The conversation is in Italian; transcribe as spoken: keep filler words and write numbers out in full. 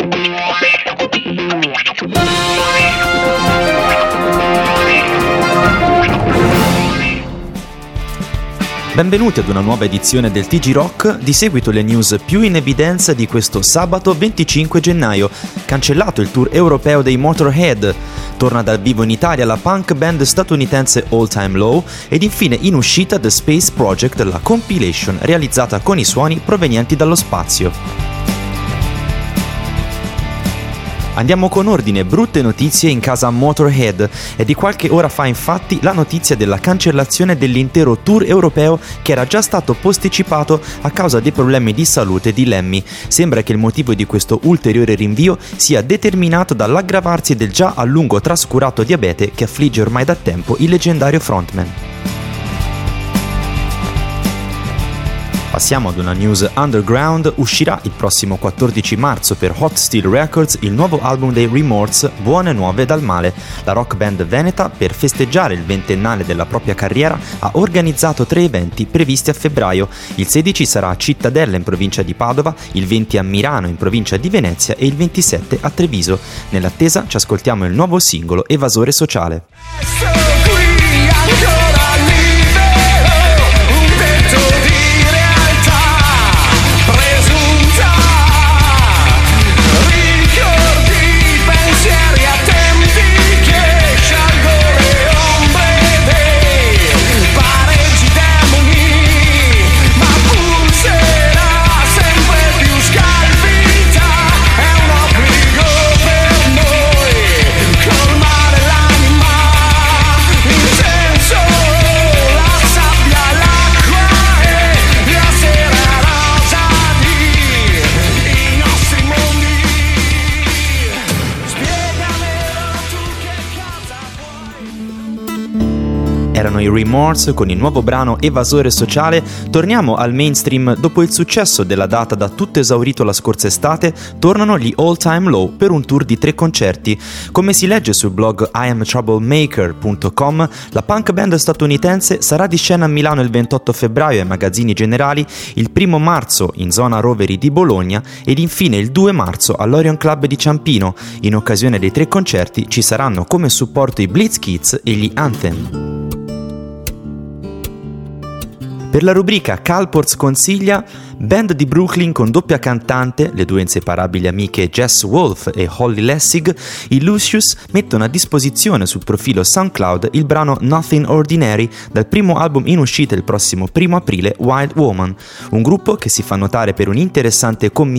Benvenuti ad una nuova edizione del T G Rock, di seguito le news più in evidenza di questo sabato venticinque gennaio. Cancellato il tour europeo dei Motorhead, torna dal vivo in Italia la punk band statunitense All Time Low ed infine in uscita The Space Project, la compilation realizzata con i suoni provenienti dallo spazio. Andiamo con ordine, brutte notizie in casa Motorhead. È di qualche ora fa infatti la notizia della cancellazione dell'intero tour europeo che era già stato posticipato a causa dei problemi di salute di Lemmy. Sembra che il motivo di questo ulteriore rinvio sia determinato dall'aggravarsi del già a lungo trascurato diabete che affligge ormai da tempo il leggendario frontman. Passiamo ad una news underground. Uscirà il prossimo quattordici marzo per Hot Steel Records il nuovo album dei Remorse, Buone Nuove dal Male. La rock band veneta, per festeggiare il ventennale della propria carriera, ha organizzato tre eventi previsti a febbraio. Il sedici sarà a Cittadella in provincia di Padova, il venti a Mirano in provincia di Venezia e il ventisette a Treviso. Nell'attesa ci ascoltiamo il nuovo singolo Evasore Sociale. Erano i Remorse con il nuovo brano Evasore Sociale. Torniamo al mainstream. Dopo il successo della data da tutto esaurito la scorsa estate, tornano gli All Time Low per un tour di tre concerti. Come si legge sul blog I am troublemaker punto com, la punk band statunitense sarà di scena a Milano il ventotto febbraio ai Magazzini Generali, il primo marzo in zona Roveri di Bologna ed infine il due marzo all'Orion Club di Ciampino. In occasione dei tre concerti ci saranno come supporto i Blitz Kids e gli Anthem. Per la rubrica Calports consiglia, band di Brooklyn con doppia cantante, le due inseparabili amiche Jess Wolf e Holly Lessig, i Lucius mettono a disposizione sul profilo SoundCloud il brano Nothing Ordinary dal primo album in uscita il prossimo primo aprile, Wild Woman, un gruppo che si fa notare per un'interessante commissione